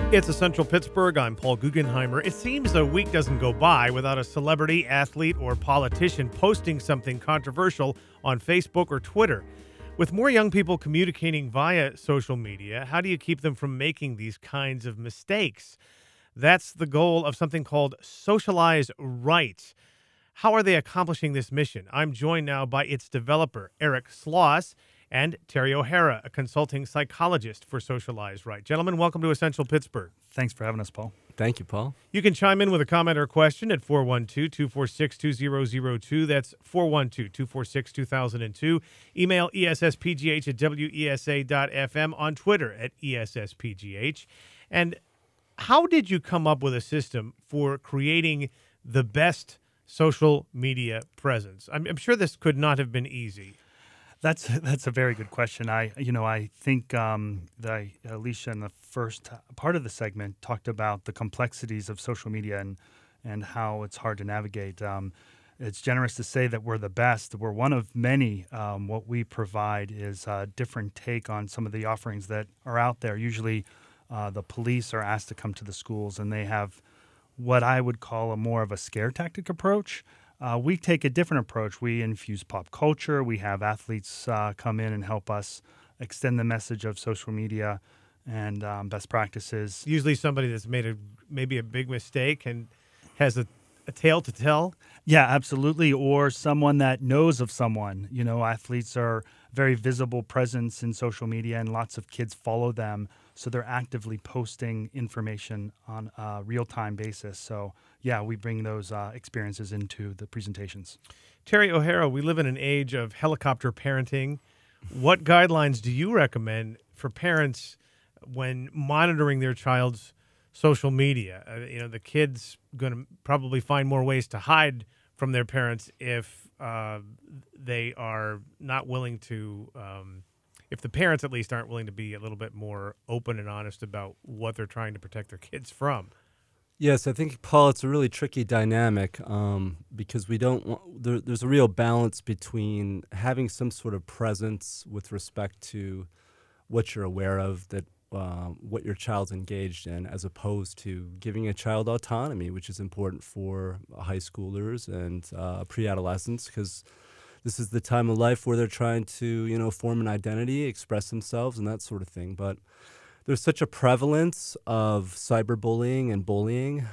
It's Essential Pittsburgh. I'm Paul Guggenheimer. It seems a week doesn't go by without a celebrity, athlete, or politician posting something controversial on Facebook or Twitter. With more young people communicating via social media, how do you keep them from making these kinds of mistakes? That's the goal of something called Socialize Right. How are they accomplishing this mission? I'm joined now by its developer, Eric Sloss, and Terry O'Hara, a consulting psychologist for Socialize Right. Gentlemen, welcome to Essential Pittsburgh. Thanks for having us, Paul. Thank you, Paul. You can chime in with a comment or question at 412-246-2002. That's 412-246-2002. Email esspgh at wesa.fm, on Twitter at esspgh. And how did you come up with a system for creating the best social media presence? I'm sure this could not have been easy. That's a very good question. I think that Alicia in the first part of the segment talked about the complexities of social media and how it's hard to navigate. It's generous to say that we're the best. We're one of many. What we provide is a different take on some of the offerings that are out there. Usually the police are asked to come to the schools, and they have what I would call a more of a scare tactic approach. We take a different approach. We infuse pop culture. We have athletes come in and help us extend the message of social media and best practices. Usually somebody that's made maybe a big mistake and has a tale to tell. Yeah, absolutely. Or someone that knows of someone. You know, athletes are very visible presence in social media, and lots of kids follow them. So they're actively posting information on a real-time basis. So, yeah, we bring those experiences into the presentations. Terry O'Hara, we live in an age of helicopter parenting. What guidelines do you recommend for parents when monitoring their child's social media? The kid's going to probably find more ways to hide from their parents if they are not willing to if the parents at least aren't willing to be a little bit more open and honest about what they're trying to protect their kids from. Yes, I think, Paul, it's a really tricky dynamic because we don't want, there's a real balance between having some sort of presence with respect to what you're aware of, that what your child's engaged in, as opposed to giving a child autonomy, which is important for high schoolers and pre-adolescents, because this is the time of life where they're trying to, form an identity, express themselves, and that sort of thing. But there's such a prevalence of cyberbullying and bullying.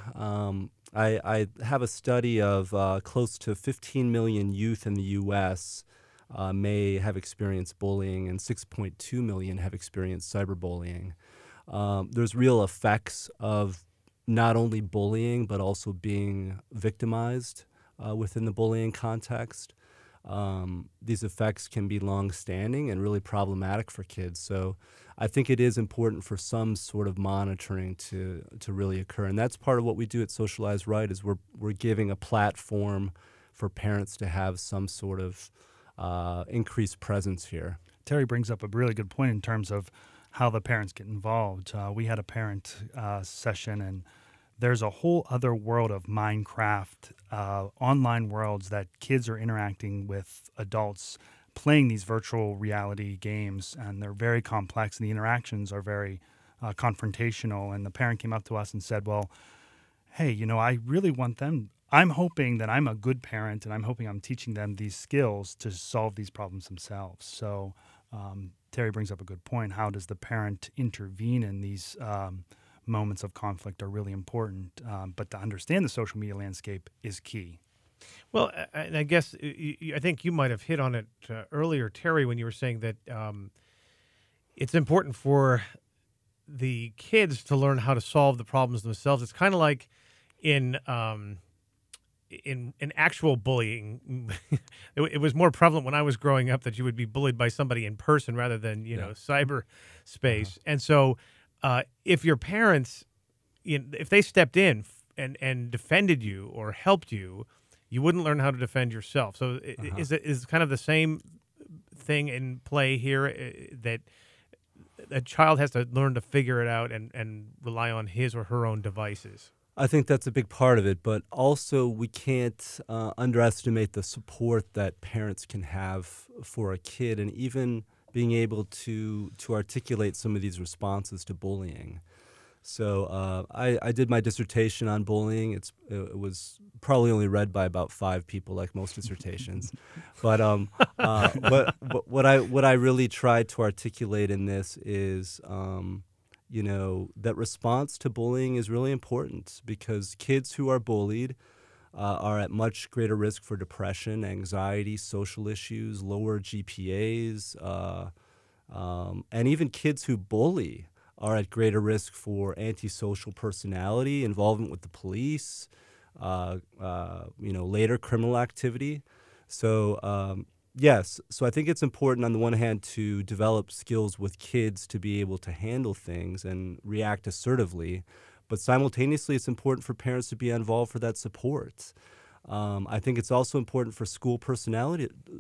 I have a study of close to 15 million youth in the U.S. May have experienced bullying, and 6.2 million have experienced cyberbullying. There's real effects of not only bullying, but also being victimized within the bullying context. These effects can be long-standing and really problematic for kids. So I think it is important for some sort of monitoring to really occur. And that's part of what we do at Socialize Right, is we're giving a platform for parents to have some sort of increased presence here. Terry brings up a really good point in terms of how the parents get involved. We had a parent session, and there's a whole other world of Minecraft, online worlds that kids are interacting with adults playing these virtual reality games, and they're very complex, and the interactions are very confrontational. And the parent came up to us and said, well, hey, I really want them. I'm hoping that I'm a good parent, and I'm hoping I'm teaching them these skills to solve these problems themselves. So Terry brings up a good point. How does the parent intervene in these moments of conflict are really important, but to understand the social media landscape is key. Well, and I guess I think you might have hit on it earlier, Terry, when you were saying that it's important for the kids to learn how to solve the problems themselves. It's kind of like in actual bullying. It was more prevalent when I was growing up that you would be bullied by somebody in person rather than cyberspace. And so if your parents, if they stepped in and defended you or helped you, you wouldn't learn how to defend yourself. So is kind of the same thing in play here, that a child has to learn to figure it out and rely on his or her own devices? I think that's a big part of it, but also we can't underestimate the support that parents can have for a kid, and even being able to articulate some of these responses to bullying. So I did my dissertation on bullying. It was probably only read by about 5 people, like most dissertations. But what I really tried to articulate in this is, that response to bullying is really important because kids who are bullied are at much greater risk for depression, anxiety, social issues, lower GPAs, and even kids who bully are at greater risk for antisocial personality, involvement with the police, later criminal activity. So, yes, so I think it's important on the one hand to develop skills with kids to be able to handle things and react assertively, but simultaneously it's important for parents to be involved for that support. I think it's also important for school personnel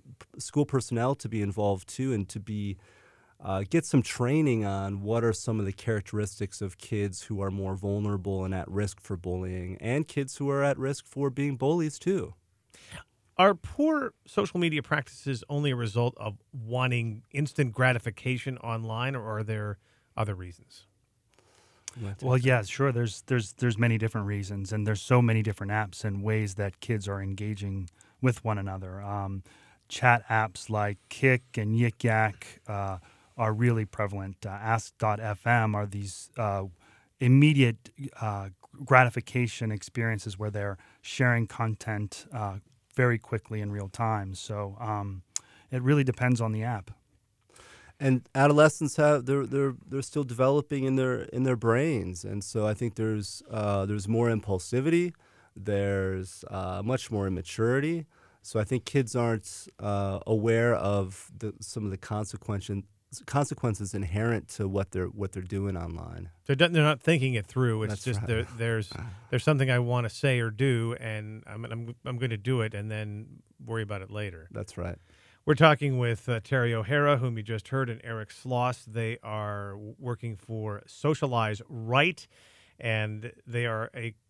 to be involved too, and to be get some training on what are some of the characteristics of kids who are more vulnerable and at risk for bullying, and kids who are at risk for being bullies too. Are poor social media practices only a result of wanting instant gratification online, or are there other reasons? Well, yeah, sure. There's many different reasons, and there's so many different apps and ways that kids are engaging with one another. Chat apps like Kik and Yik Yak are really prevalent. Ask.fm are these immediate gratification experiences where they're sharing content very quickly in real time. So it really depends on the app. And adolescents they're still developing in their brains, and so I think there's more impulsivity, there's much more immaturity. So I think kids aren't aware of some of the consequences inherent to what they're doing online. They're not thinking it through. It's That's just right. there's something I want to say or do, and I'm going to do it, and then worry about it later. That's right. We're talking with Terry O'Hara, whom you just heard, and Eric Sloss. They are working for Socialize Right, and they are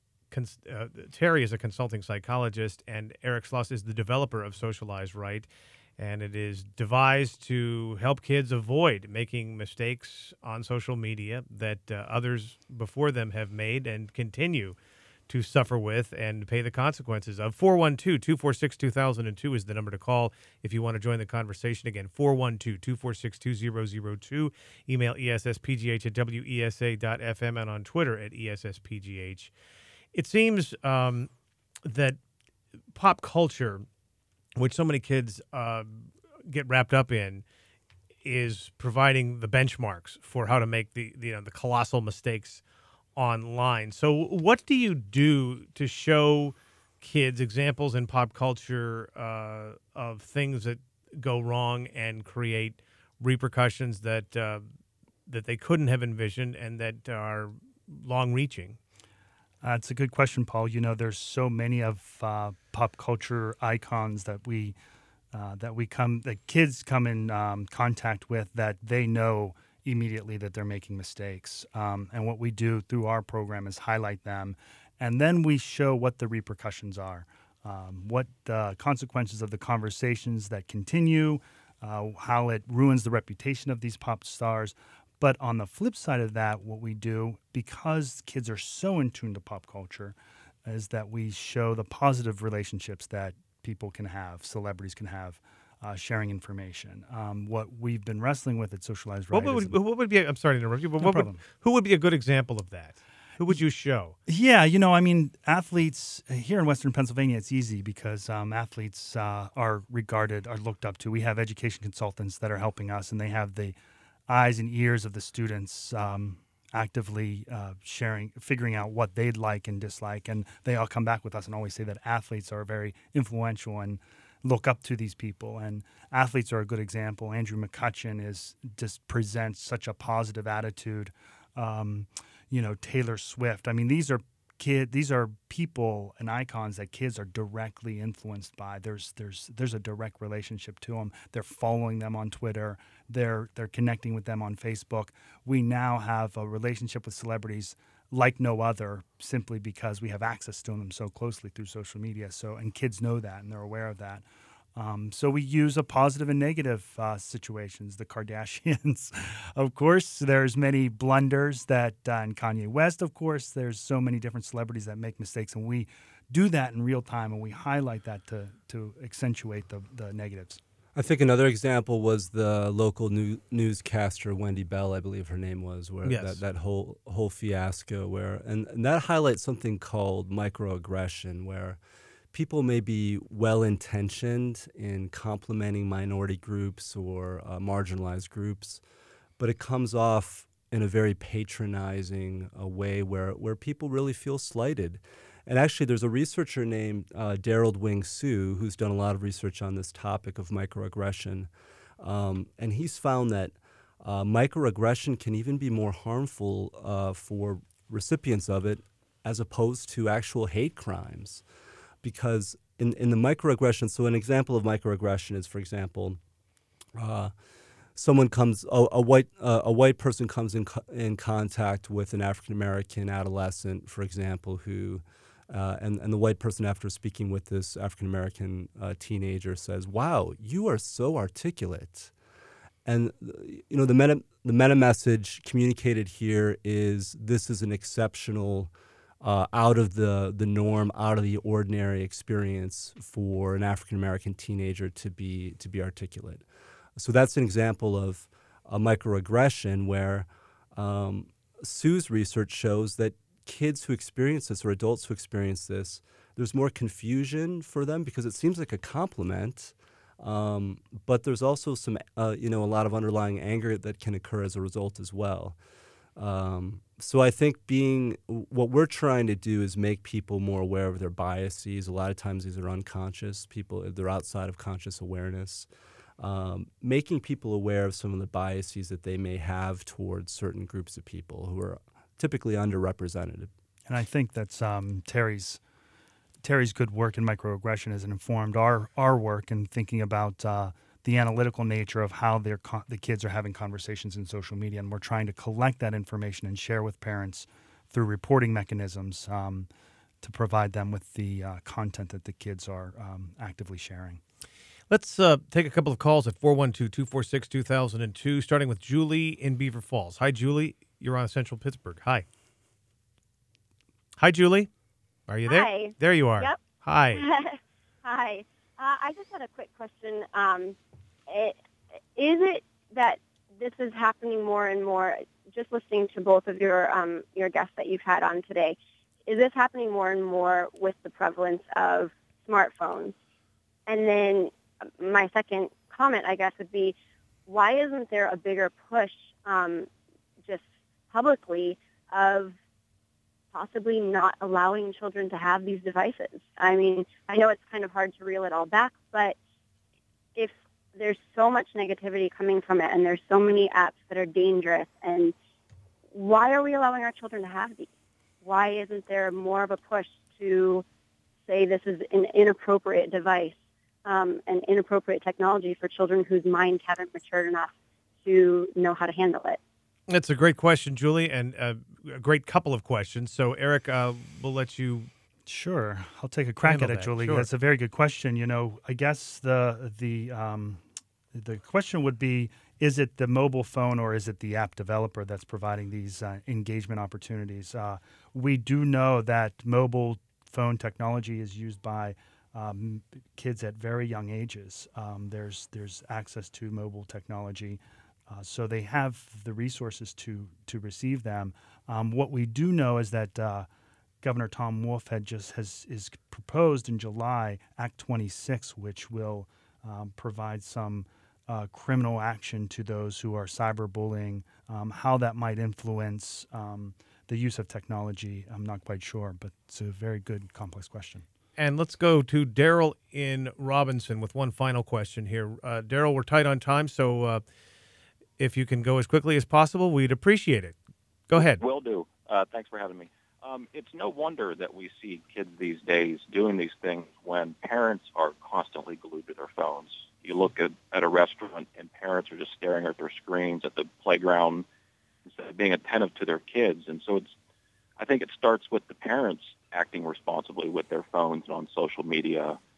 Terry is a consulting psychologist, and Eric Sloss is the developer of Socialize Right, and it is devised to help kids avoid making mistakes on social media that others before them have made and continue to suffer with and pay the consequences of. 412-246-2002 is the number to call if you want to join the conversation. Again, 412-246-2002. Email esspgh@wesa.fm and on Twitter at esspgh. It seems that pop culture, which so many kids get wrapped up in, is providing the benchmarks for how to make the colossal mistakes online. So what do you do to show kids examples in pop culture of things that go wrong and create repercussions that they couldn't have envisioned and that are long-reaching? It's a good question, Paul. There's so many of pop culture icons that kids come in contact with that they know immediately that they're making mistakes. And what we do through our program is highlight them, and then we show what the repercussions are, what the consequences of the conversations that continue, how it ruins the reputation of these pop stars. But on the flip side of that, what we do, because kids are so in tune to pop culture, is that we show the positive relationships that people can have, celebrities can have, sharing information. What we've been wrestling with at Socialize Right. What would be? I'm sorry to interrupt you, but No problem. Who would be a good example of that? Who would you show? Yeah, athletes here in Western Pennsylvania, it's easy because athletes are looked up to. We have education consultants that are helping us, and they have the eyes and ears of the students actively figuring out what they'd like and dislike. And they all come back with us and always say that athletes are very influential and look up to these people. And athletes are a good example. Andrew McCutcheon just presents such a positive attitude. Taylor Swift. I mean, these are people and icons that kids are directly influenced by. There's a direct relationship to them. They're following them on Twitter. They're connecting with them on Facebook. We now have a relationship with celebrities like no other, simply because we have access to them so closely through social media. And kids know that and they're aware of that. So we use a positive and negative situations. The Kardashians, of course, there's many blunders that, and Kanye West, of course, there's so many different celebrities that make mistakes, and we do that in real time, and we highlight that to accentuate the negatives. I think another example was the local newscaster Wendy Bell, I believe her name was, where Yes. that whole fiasco, where and that highlights something called microaggression, where people may be well-intentioned in complimenting minority groups or marginalized groups, but it comes off in a very patronizing way where people really feel slighted. And actually, there's a researcher named Daryl Wing Su who's done a lot of research on this topic of microaggression. And he's found that microaggression can even be more harmful for recipients of it as opposed to actual hate crimes. Because in the microaggression, so an example of microaggression is, for example, someone comes, a white person comes in contact with an African American adolescent, for example, who, and the white person, after speaking with this African American teenager, says, "Wow, you are so articulate." And the meta message communicated here is this is an exceptional, out of the norm, out of the ordinary experience for an African American teenager to be articulate. So that's an example of a microaggression where Sue's research shows that kids who experience this or adults who experience this, there's more confusion for them because it seems like a compliment, but there's also some, a lot of underlying anger that can occur as a result as well. So I think what we're trying to do is make people more aware of their biases. A lot of times these are unconscious. They're outside of conscious awareness. Making people aware of some of the biases that they may have towards certain groups of people who are typically underrepresented. And I think that's Terry's good work in microaggression has informed our work in thinking about the analytical nature of how the kids are having conversations in social media, and we're trying to collect that information and share with parents through reporting mechanisms to provide them with the content that the kids are actively sharing. Let's take a couple of calls at 412-246-2002, starting with Julie in Beaver Falls. Hi, Julie. You're on Central Pittsburgh. Hi. Hi, Julie. Are you there? Hi. There you are. Yep. Hi. Hi. I just had a quick question. Is it that this is happening more and more, just listening to both of your guests that you've had on today, is this happening more and more with the prevalence of smartphones? And then my second comment, I guess, would be, why isn't there a bigger push just publicly of possibly not allowing children to have these devices? I mean, I know it's kind of hard to reel it all back, but if there's so much negativity coming from it and there's so many apps that are dangerous, and why are we allowing our children to have these? Why isn't there more of a push to say this is an inappropriate device, an inappropriate technology for children whose minds haven't matured enough to know how to handle it? That's a great question, Julie, and a great couple of questions. So, Eric, we'll let you. Sure, I'll take a crack at it, Julie. Sure. That's a very good question. I guess the question would be: is it the mobile phone or is it the app developer that's providing these engagement opportunities? We do know that mobile phone technology is used by kids at very young ages. There's access to mobile technology. So they have the resources to receive them. What we do know is that Governor Tom Wolf is proposed in July Act 26, which will provide some criminal action to those who are cyberbullying. How that might influence the use of technology, I'm not quite sure, but it's a very good, complex question. And let's go to Daryl in Robinson with one final question here. Daryl, we're tight on time, so if you can go as quickly as possible, we'd appreciate it. Go ahead. Will do. Thanks for having me. It's no wonder that we see kids these days doing these things when parents are constantly glued to their phones. You look at a restaurant and parents are just staring at their screens at the playground instead of being attentive to their kids. And so I think it starts with the parents acting responsibly with their phones and on social media.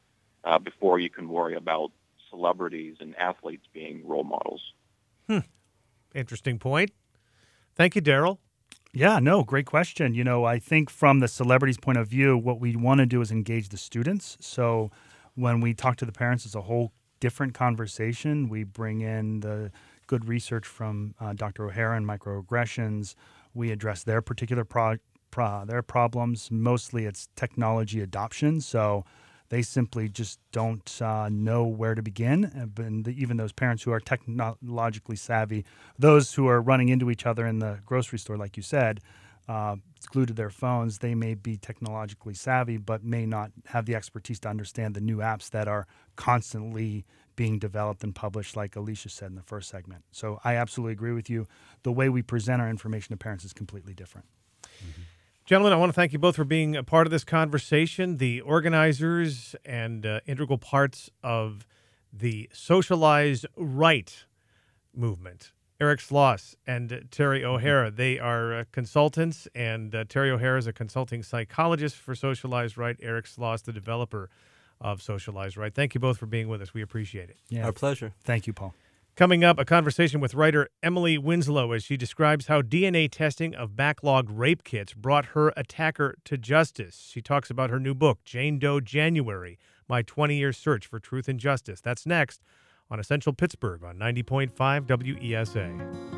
before you can worry about celebrities and athletes being role models. Interesting point. Thank you, Daryl. Yeah, no, great question. I think from the celebrity's point of view, what we want to do is engage the students. So when we talk to the parents, it's a whole different conversation. We bring in the good research from Dr. O'Hara and microaggressions. We address their particular their problems. Mostly it's technology adoption. So they simply just don't know where to begin. And even those parents who are technologically savvy, those who are running into each other in the grocery store, like you said, glued to their phones, they may be technologically savvy, but may not have the expertise to understand the new apps that are constantly being developed and published, like Alicia said in the first segment. So I absolutely agree with you. The way we present our information to parents is completely different. Mm-hmm. Gentlemen, I want to thank you both for being a part of this conversation, the organizers and integral parts of the socialized right movement. Eric Sloss and Terry O'Hara, they are consultants, and Terry O'Hara is a consulting psychologist for Socialized Right. Eric Sloss, the developer of Socialized Right. Thank you both for being with us. We appreciate it. Yeah. Our pleasure. Thank you, Paul. Coming up, a conversation with writer Emily Winslow as she describes how DNA testing of backlogged rape kits brought her attacker to justice. She talks about her new book, Jane Doe January, My 20-Year Search for Truth and Justice. That's next on Essential Pittsburgh on 90.5 WESA.